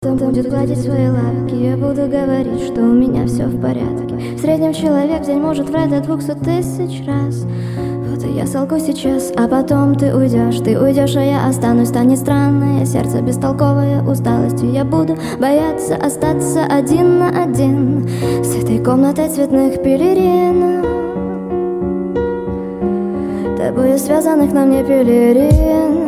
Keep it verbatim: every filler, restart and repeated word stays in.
Он будет гладить свои лапки, я буду говорить, что у меня все в порядке. В среднем человек в день может врать до двухсот тысяч раз. Вот и я солгу сейчас, а потом ты уйдешь. Ты уйдешь, а я останусь, станет странное сердце бестолковое усталостью. Я буду бояться остаться один на один с этой комнатой цветных пелерин, тобою связанных на мне пелерин.